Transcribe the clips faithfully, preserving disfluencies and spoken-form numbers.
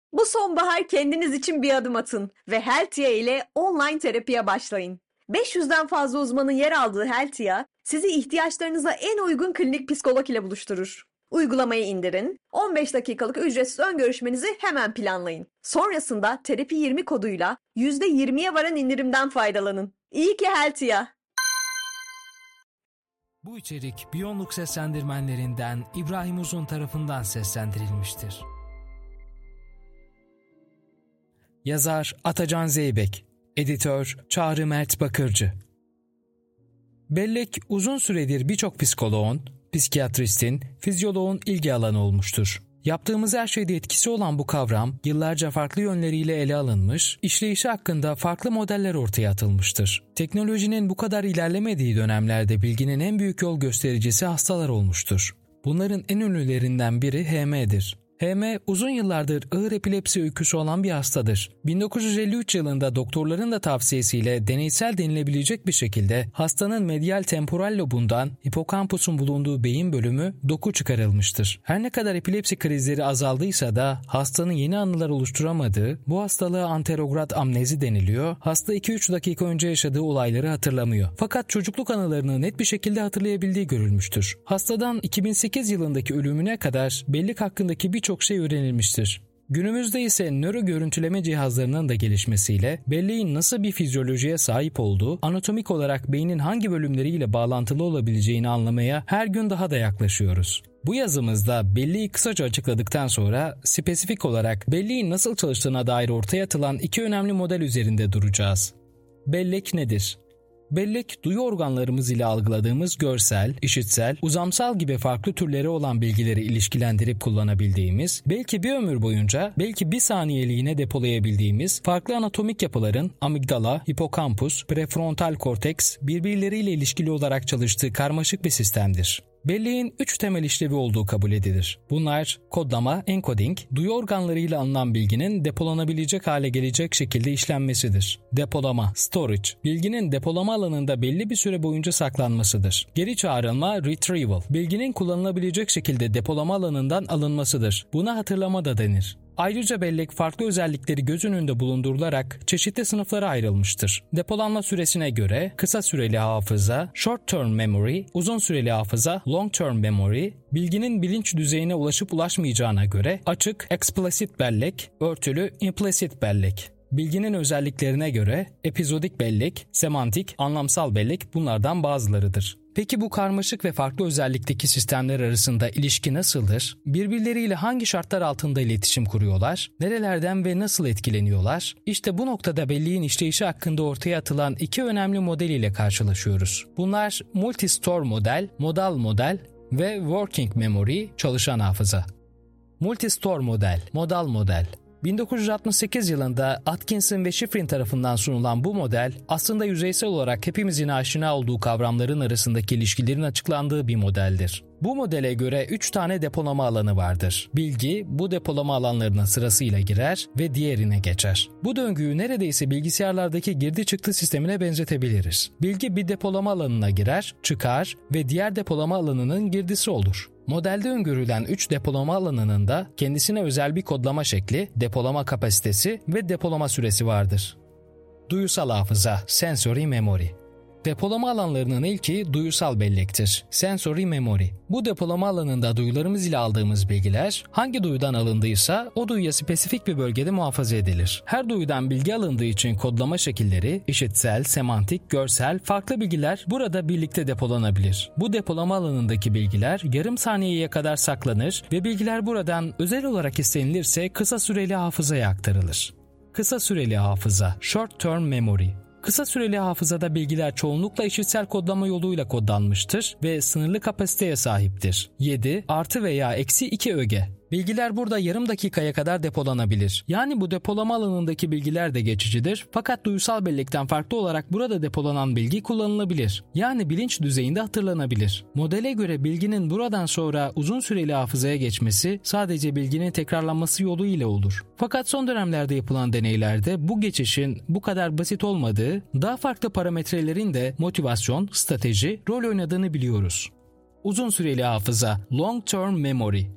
Bu sonbahar kendiniz için bir adım atın ve Heltia ile online terapiye başlayın. beş yüzden fazla uzmanın yer aldığı Heltia, sizi ihtiyaçlarınıza en uygun klinik psikolog ile buluşturur. Uygulamayı indirin, on beş dakikalık ücretsiz ön görüşmenizi hemen planlayın. Sonrasında terapi yirmi koduyla yüzde yirmiye varan indirimden faydalanın. İyi ki Heltia. Bu içerik Biyonluk seslendirmenlerinden İbrahim Uzun tarafından seslendirilmiştir. Yazar Atacan Zeybek, Editör Çağrı Mert Bakırcı. Bellek uzun süredir birçok psikoloğun, psikiyatristin, fizyoloğun ilgi alanı olmuştur. Yaptığımız her şeyde etkisi olan bu kavram yıllarca farklı yönleriyle ele alınmış, işleyişi hakkında farklı modeller ortaya atılmıştır. Teknolojinin bu kadar ilerlemediği dönemlerde bilginin en büyük yol göstericisi hastalar olmuştur. Bunların en ünlülerinden biri H M'dir. H M uzun yıllardır ağır epilepsi öyküsü olan bir hastadır. bin dokuz yüz elli üç yılında doktorların da tavsiyesiyle deneysel denilebilecek bir şekilde hastanın medial temporal lobundan hipokampusun bulunduğu beyin bölümü doku çıkarılmıştır. Her ne kadar epilepsi krizleri azaldıysa da hastanın yeni anılar oluşturamadığı, bu hastalığa anterograd amnezi deniliyor, hasta iki üç dakika önce yaşadığı olayları hatırlamıyor. Fakat çocukluk anılarını net bir şekilde hatırlayabildiği görülmüştür. Hastadan iki bin sekiz yılındaki ölümüne kadar bellek hakkındaki bir çok şey öğrenilmiştir. Günümüzde ise nöro görüntüleme cihazlarının da gelişmesiyle belleğin nasıl bir fizyolojiye sahip olduğu, anatomik olarak beynin hangi bölümleriyle bağlantılı olabileceğini anlamaya her gün daha da yaklaşıyoruz. Bu yazımızda belleği kısaca açıkladıktan sonra spesifik olarak belleğin nasıl çalıştığına dair ortaya atılan iki önemli model üzerinde duracağız. Bellek nedir? Bellek, duyu organlarımız ile algıladığımız görsel, işitsel, uzamsal gibi farklı türleri olan bilgileri ilişkilendirip kullanabildiğimiz, belki bir ömür boyunca, belki bir saniyeliğine depolayabildiğimiz farklı anatomik yapıların amigdala, hipokampus, prefrontal korteks birbirleriyle ilişkili olarak çalıştığı karmaşık bir sistemdir. Belleğin üç temel işlevi olduğu kabul edilir. Bunlar kodlama, encoding, duyu organlarıyla alınan bilginin depolanabilecek hale gelecek şekilde işlenmesidir. Depolama, storage, bilginin depolama alanında belli bir süre boyunca saklanmasıdır. Geri çağrılma, retrieval, bilginin kullanılabilecek şekilde depolama alanından alınmasıdır. Buna hatırlama da denir. Ayrıca bellek farklı özellikleri göz önünde bulundurularak çeşitli sınıflara ayrılmıştır. Depolanma süresine göre kısa süreli hafıza, short term memory, uzun süreli hafıza, long term memory, bilginin bilinç düzeyine ulaşıp ulaşmayacağına göre açık, explicit bellek, örtülü, implicit bellek. Bilginin özelliklerine göre epizodik bellek, semantik, anlamsal bellek bunlardan bazılarıdır. Peki bu karmaşık ve farklı özellikteki sistemler arasında ilişki nasıldır? Birbirleriyle hangi şartlar altında iletişim kuruyorlar? Nerelerden ve nasıl etkileniyorlar? İşte bu noktada belleğin işleyişi hakkında ortaya atılan iki önemli model ile karşılaşıyoruz. Bunlar multi-store model, modal model ve working memory, çalışan hafıza. Multi-store model, modal model. bin dokuz yüz altmış sekiz yılında Atkinson ve Shiffrin tarafından sunulan bu model aslında yüzeysel olarak hepimizin aşina olduğu kavramların arasındaki ilişkilerin açıklandığı bir modeldir. Bu modele göre üç tane depolama alanı vardır. Bilgi bu depolama alanlarına sırasıyla girer ve diğerine geçer. Bu döngüyü neredeyse bilgisayarlardaki girdi çıktı sistemine benzetebiliriz. Bilgi bir depolama alanına girer, çıkar ve diğer depolama alanının girdisi olur. Modelde öngörülen üç depolama alanının da kendisine özel bir kodlama şekli, depolama kapasitesi ve depolama süresi vardır. Duyusal hafıza, sensory memory. Depolama alanlarının ilki duyusal bellektir. Sensory memory. Bu depolama alanında duyularımız ile aldığımız bilgiler hangi duyudan alındıysa o duyuya spesifik bir bölgede muhafaza edilir. Her duyudan bilgi alındığı için kodlama şekilleri, işitsel, semantik, görsel, farklı bilgiler burada birlikte depolanabilir. Bu depolama alanındaki bilgiler yarım saniyeye kadar saklanır ve bilgiler buradan özel olarak istenilirse kısa süreli hafızaya aktarılır. Kısa süreli hafıza, short term memory. Kısa süreli hafızada bilgiler çoğunlukla işitsel kodlama yoluyla kodlanmıştır ve sınırlı kapasiteye sahiptir. yedi artı veya eksi iki öge. Bilgiler burada yarım dakikaya kadar depolanabilir. Yani bu depolama alanındaki bilgiler de geçicidir. Fakat duysal bellekten farklı olarak burada depolanan bilgi kullanılabilir. Yani bilinç düzeyinde hatırlanabilir. Modele göre bilginin buradan sonra uzun süreli hafızaya geçmesi sadece bilginin tekrarlanması yoluyla olur. Fakat son dönemlerde yapılan deneylerde bu geçişin bu kadar basit olmadığı, daha farklı parametrelerin de motivasyon, strateji rol oynadığını biliyoruz. Uzun süreli hafıza, long term memory.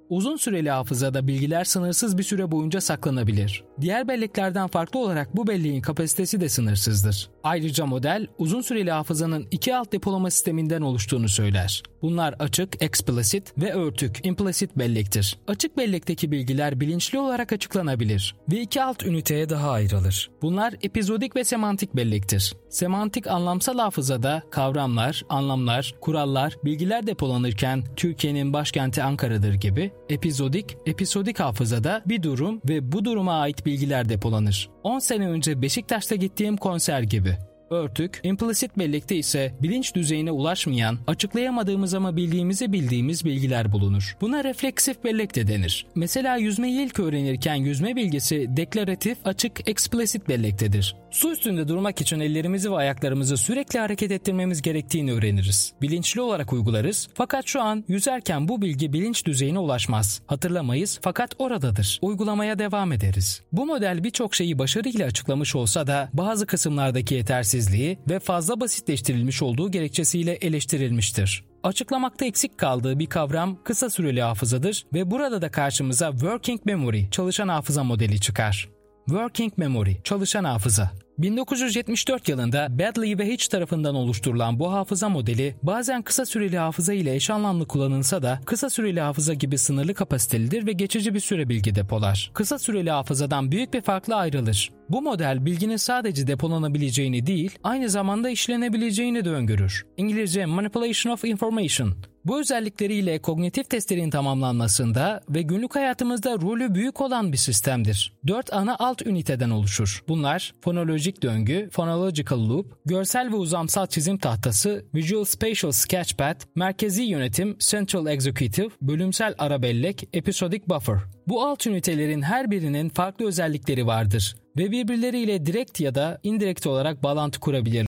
Uzun süreli hafızada bilgiler sınırsız bir süre boyunca saklanabilir. Diğer belleklerden farklı olarak bu belleğin kapasitesi de sınırsızdır. Ayrıca model, uzun süreli hafızanın iki alt depolama sisteminden oluştuğunu söyler. Bunlar açık, explicit ve örtük, implicit bellektir. Açık bellekteki bilgiler bilinçli olarak açıklanabilir ve iki alt üniteye daha ayrılır. Bunlar epizodik ve semantik bellektir. Semantik anlamsal hafızada kavramlar, anlamlar, kurallar, bilgiler depolanırken Türkiye'nin başkenti Ankara'dır gibi, epizodik, episodik hafızada bir durum ve bu duruma ait bilgiler depolanır. on sene önce Beşiktaş'ta gittiğim konser gibi. Örtük, implicit bellekte ise bilinç düzeyine ulaşmayan, açıklayamadığımız ama bildiğimizi bildiğimiz bilgiler bulunur. Buna refleksif bellek de denir. Mesela yüzmeyi ilk öğrenirken yüzme bilgisi deklaratif, açık, explicit bellektedir. Su üstünde durmak için ellerimizi ve ayaklarımızı sürekli hareket ettirmemiz gerektiğini öğreniriz. Bilinçli olarak uygularız fakat şu an yüzerken bu bilgi bilinç düzeyine ulaşmaz. Hatırlamayız fakat oradadır. Uygulamaya devam ederiz. Bu model birçok şeyi başarıyla açıklamış olsa da bazı kısımlardaki yetersizliği ve fazla basitleştirilmiş olduğu gerekçesiyle eleştirilmiştir. Açıklamakta eksik kaldığı bir kavram kısa süreli hafızadır ve burada da karşımıza working memory, çalışan hafıza modeli çıkar. Working memory, çalışan hafıza. bin dokuz yüz yetmiş dört yılında Baddeley ve Hitch tarafından oluşturulan bu hafıza modeli bazen kısa süreli hafıza ile eş anlamlı kullanılsa da kısa süreli hafıza gibi sınırlı kapasitelidir ve geçici bir süre bilgi depolar. Kısa süreli hafızadan büyük bir farkla ayrılır. Bu model bilginin sadece depolanabileceğini değil, aynı zamanda işlenebileceğini de öngörür. İngilizce manipulation of information. Bu özellikleriyle kognitif testlerin tamamlanmasında ve günlük hayatımızda rolü büyük olan bir sistemdir. Dört ana alt üniteden oluşur. Bunlar fonolojik döngü, phonological loop, görsel ve uzamsal çizim tahtası, visual spatial sketchpad, merkezi yönetim, central executive, bölümsel ara bellek, episodic buffer. Bu alt ünitelerin her birinin farklı özellikleri vardır ve birbirleriyle direkt ya da indirekt olarak bağlantı kurabilirler.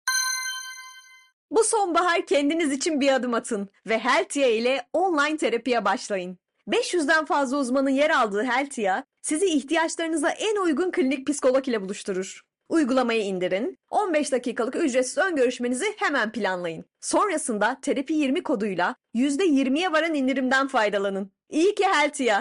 Bu sonbahar kendiniz için bir adım atın ve Heltia ile online terapiye başlayın. beş yüzden fazla uzmanın yer aldığı Heltia, sizi ihtiyaçlarınıza en uygun klinik psikolog ile buluşturur. Uygulamayı indirin, on beş dakikalık ücretsiz ön görüşmenizi hemen planlayın. Sonrasında terapi yirmi koduyla yüzde yirmiye varan indirimden faydalanın. İyi ki Heltia!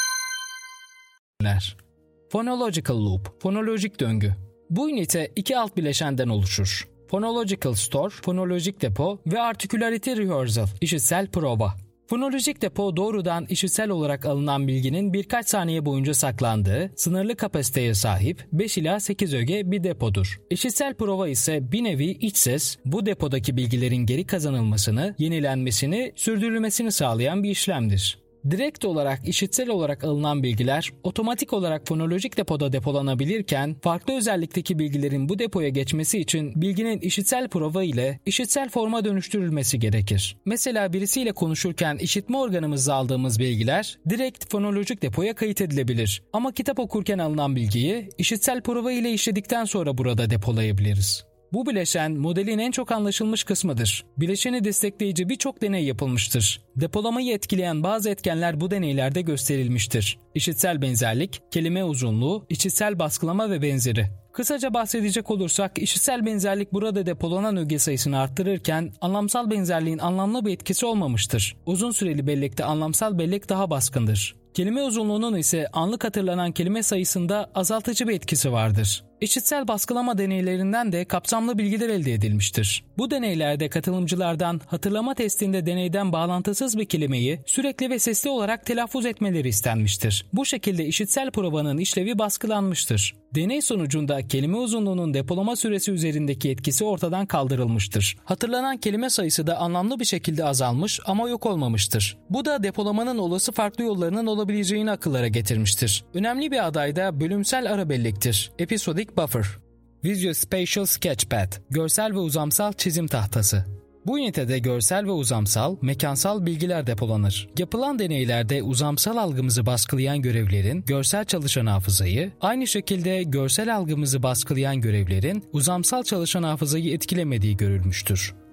Phonological loop, fonolojik döngü. Bu ünite iki alt bileşenden oluşur. Phonological store, fonolojik depo ve articularity rehearsal, işitsel prova. Fonolojik depo doğrudan işitsel olarak alınan bilginin birkaç saniye boyunca saklandığı, sınırlı kapasiteye sahip beş ila sekiz öge bir depodur. İşitsel prova ise bir nevi iç ses, bu depodaki bilgilerin geri kazanılmasını, yenilenmesini, sürdürülmesini sağlayan bir işlemdir. Direkt olarak işitsel olarak alınan bilgiler otomatik olarak fonolojik depoda depolanabilirken farklı özellikteki bilgilerin bu depoya geçmesi için bilginin işitsel prova ile işitsel forma dönüştürülmesi gerekir. Mesela birisiyle konuşurken işitme organımızla aldığımız bilgiler direkt fonolojik depoya kayıt edilebilir. Ama kitap okurken alınan bilgiyi işitsel prova ile işledikten sonra burada depolayabiliriz. Bu bileşen modelin en çok anlaşılmış kısmıdır. Bileşeni destekleyici birçok deney yapılmıştır. Depolamayı etkileyen bazı etkenler bu deneylerde gösterilmiştir. İşitsel benzerlik, kelime uzunluğu, işitsel baskılama ve benzeri. Kısaca bahsedecek olursak işitsel benzerlik burada depolanan öge sayısını arttırırken anlamsal benzerliğin anlamlı bir etkisi olmamıştır. Uzun süreli bellekte anlamsal bellek daha baskındır. Kelime uzunluğunun ise anlık hatırlanan kelime sayısında azaltıcı bir etkisi vardır. İşitsel baskılama deneylerinden de kapsamlı bilgiler elde edilmiştir. Bu deneylerde katılımcılardan hatırlama testinde deneyden bağlantısız bir kelimeyi sürekli ve sesli olarak telaffuz etmeleri istenmiştir. Bu şekilde işitsel provanın işlevi baskılanmıştır. Deney sonucunda kelime uzunluğunun depolama süresi üzerindeki etkisi ortadan kaldırılmıştır. Hatırlanan kelime sayısı da anlamlı bir şekilde azalmış ama yok olmamıştır. Bu da depolamanın olası farklı yollarının olabileceğini akıllara getirmiştir. Önemli bir aday da bölümsel ara bellektir. Episodic buffer. Visual Spatial Sketchpad, görsel ve uzamsal çizim tahtası. Bu ünitede görsel ve uzamsal, mekansal bilgiler depolanır. Yapılan deneylerde uzamsal algımızı baskılayan görevlerin görsel çalışan hafızayı, aynı şekilde görsel algımızı baskılayan görevlerin uzamsal çalışan hafızayı etkilemediği görülmüştür.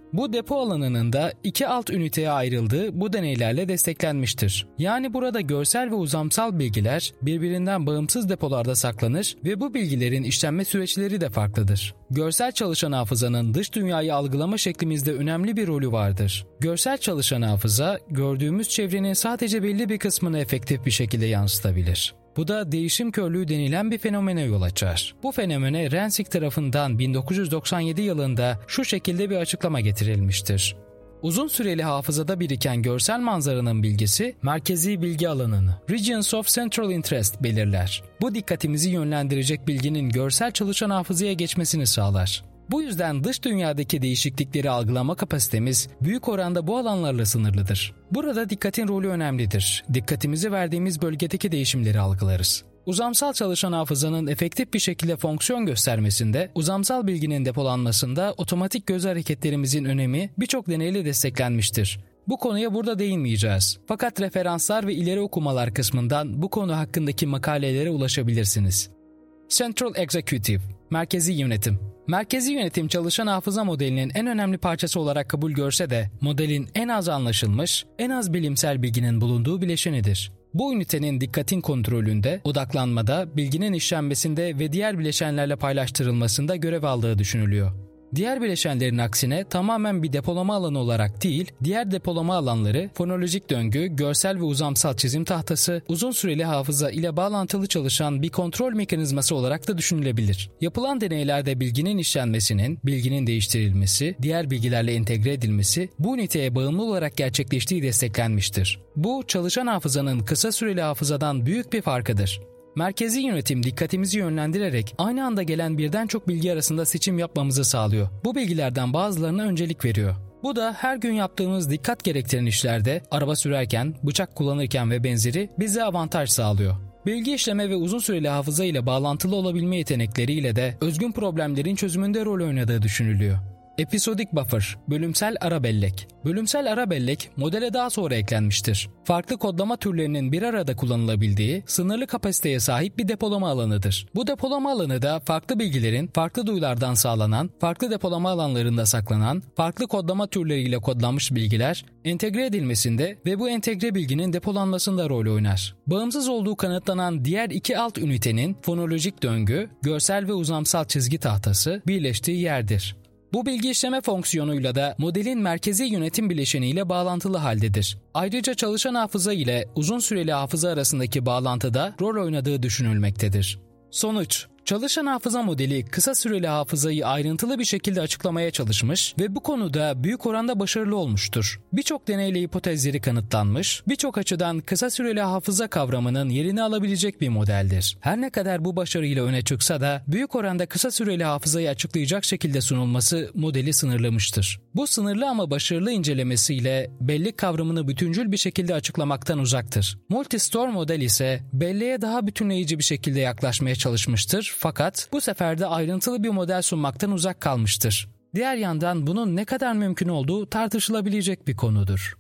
Bu depo alanının da iki alt üniteye ayrıldığı bu deneylerle desteklenmiştir. Yani burada görsel ve uzamsal bilgiler birbirinden bağımsız depolarda saklanır ve bu bilgilerin işlenme süreçleri de farklıdır. Görsel çalışan hafızanın dış dünyayı algılama şeklimizde önemli bir rolü vardır. Görsel çalışan hafıza, gördüğümüz çevrenin sadece belli bir kısmını efektif bir şekilde yansıtabilir. Bu da değişim körlüğü denilen bir fenomene yol açar. Bu fenomene Rensik tarafından bin dokuz yüz doksan yedi yılında şu şekilde bir açıklama getirilmiştir. Uzun süreli hafızada biriken görsel manzaranın bilgisi, merkezi bilgi alanını, Regions of Central Interest belirler. Bu dikkatimizi yönlendirecek bilginin görsel çalışan hafızaya geçmesini sağlar. Bu yüzden dış dünyadaki değişiklikleri algılama kapasitemiz büyük oranda bu alanlarla sınırlıdır. Burada dikkatin rolü önemlidir. Dikkatimizi verdiğimiz bölgedeki değişimleri algılarız. Uzamsal çalışan hafızanın efektif bir şekilde fonksiyon göstermesinde, uzamsal bilginin depolanmasında otomatik göz hareketlerimizin önemi birçok deneyle desteklenmiştir. Bu konuya burada değinmeyeceğiz. Fakat referanslar ve ileri okumalar kısmından bu konu hakkındaki makalelere ulaşabilirsiniz. Central Executive, merkezi yönetim. Merkezi yönetim çalışan hafıza modelinin en önemli parçası olarak kabul görse de modelin en az anlaşılmış, en az bilimsel bilginin bulunduğu bileşenidir. Bu ünitenin dikkatin kontrolünde, odaklanmada, bilginin işlenmesinde ve diğer bileşenlerle paylaştırılmasında görev aldığı düşünülüyor. Diğer bileşenlerin aksine tamamen bir depolama alanı olarak değil, diğer depolama alanları fonolojik döngü, görsel ve uzamsal çizim tahtası, uzun süreli hafıza ile bağlantılı çalışan bir kontrol mekanizması olarak da düşünülebilir. Yapılan deneylerde bilginin işlenmesinin, bilginin değiştirilmesi, diğer bilgilerle entegre edilmesi bu üniteye bağımlı olarak gerçekleştiği desteklenmiştir. Bu, çalışan hafızanın kısa süreli hafızadan büyük bir farkıdır. Merkezi yönetim dikkatimizi yönlendirerek aynı anda gelen birden çok bilgi arasında seçim yapmamızı sağlıyor. Bu bilgilerden bazılarına öncelik veriyor. Bu da her gün yaptığımız dikkat gerektiren işlerde, araba sürerken, bıçak kullanırken ve benzeri bize avantaj sağlıyor. Bilgi işleme ve uzun süreli hafıza ile bağlantılı olabilme yetenekleriyle de özgün problemlerin çözümünde rol oynadığı düşünülüyor. Episodic Buffer, bölümsel ara bellek. Bölümsel ara bellek modele daha sonra eklenmiştir. Farklı kodlama türlerinin bir arada kullanılabildiği, sınırlı kapasiteye sahip bir depolama alanıdır. Bu depolama alanı da farklı bilgilerin farklı duyulardan sağlanan, farklı depolama alanlarında saklanan, farklı kodlama türleriyle kodlanmış bilgiler entegre edilmesinde ve bu entegre bilginin depolanmasında rol oynar. Bağımsız olduğu kanıtlanan diğer iki alt ünitenin fonolojik döngü, görsel ve uzamsal çizgi tahtası birleştiği yerdir. Bu bilgi işleme fonksiyonuyla da modelin merkezi yönetim bileşeniyle bağlantılı haldedir. Ayrıca çalışan hafıza ile uzun süreli hafıza arasındaki bağlantıda rol oynadığı düşünülmektedir. Sonuç: çalışan hafıza modeli kısa süreli hafızayı ayrıntılı bir şekilde açıklamaya çalışmış ve bu konuda büyük oranda başarılı olmuştur. Birçok deneyle hipotezleri kanıtlanmış, birçok açıdan kısa süreli hafıza kavramının yerini alabilecek bir modeldir. Her ne kadar bu başarıyla öne çıksa da büyük oranda kısa süreli hafızayı açıklayacak şekilde sunulması modeli sınırlamıştır. Bu sınırlı ama başarılı incelemesiyle bellek kavramını bütüncül bir şekilde açıklamaktan uzaktır. Multistore model ise belleğe daha bütünleyici bir şekilde yaklaşmaya çalışmıştır. Fakat bu sefer de ayrıntılı bir model sunmaktan uzak kalmıştır. Diğer yandan bunun ne kadar mümkün olduğu tartışılabilecek bir konudur.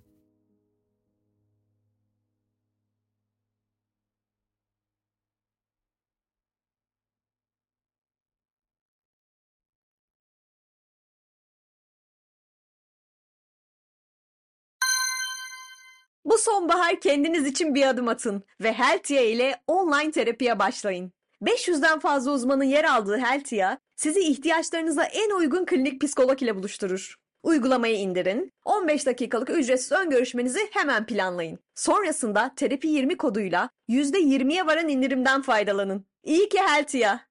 Bu sonbahar kendiniz için bir adım atın ve Heltia ile online terapiye başlayın. beş yüzden fazla uzmanın yer aldığı Heltia, sizi ihtiyaçlarınıza en uygun klinik psikolog ile buluşturur. Uygulamayı indirin, on beş dakikalık ücretsiz ön görüşmenizi hemen planlayın. Sonrasında terapi yirmi koduyla yüzde yirmiye varan indirimden faydalanın. İyi ki Heltia!